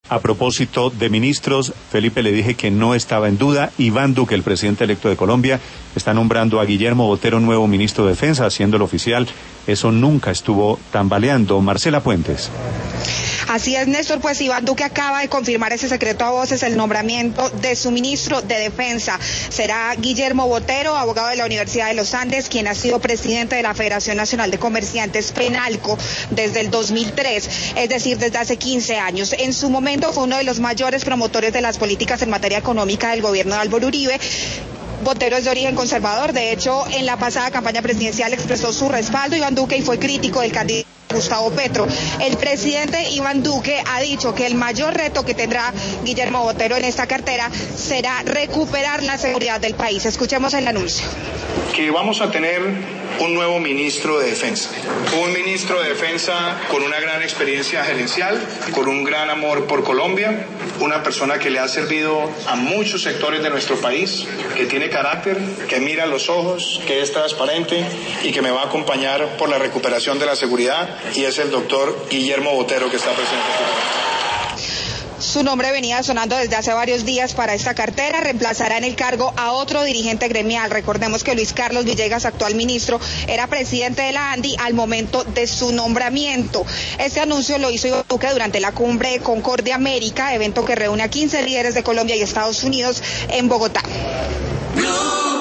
A propósito de ministros, Felipe, le dije que no estaba en duda. Iván Duque, el presidente electo de Colombia, está nombrando a Guillermo Botero nuevo ministro de Defensa, haciéndolo oficial. Eso nunca estuvo tambaleando. Marcela Puentes. Así es, Néstor, pues Iván Duque acaba de confirmar ese secreto a voces, el nombramiento de su ministro de Defensa. Será Guillermo Botero, abogado de la Universidad de los Andes, quien ha sido presidente de la Federación Nacional de Comerciantes, FENALCO, desde el 2003, es decir, desde hace 15 años. En su momento fue uno de los mayores promotores de las políticas en materia económica del gobierno de Álvaro Uribe. Botero es de origen conservador, de hecho, en la pasada campaña presidencial expresó su respaldo a Iván Duque y fue crítico del candidato Gustavo Petro. El presidente Iván Duque ha dicho que el mayor reto que tendrá Guillermo Botero en esta cartera será recuperar la seguridad del país. Escuchemos el anuncio. Que vamos a tener un nuevo ministro de Defensa. Un ministro de Defensa con una gran experiencia gerencial, con un gran amor por Colombia, una persona que le ha servido a muchos sectores de nuestro país, que tiene carácter, que mira a los ojos, que es transparente y que me va a acompañar por la recuperación de la seguridad, y es el doctor Guillermo Botero, que está presente aquí. Su nombre venía sonando desde hace varios días para esta cartera. Reemplazará en el cargo a otro dirigente gremial. Recordemos que Luis Carlos Villegas, actual ministro, era presidente de la ANDI al momento de su nombramiento. Este anuncio lo hizo Iván Duque durante la cumbre Concordia América, evento que reúne a 15 líderes de Colombia y Estados Unidos en Bogotá.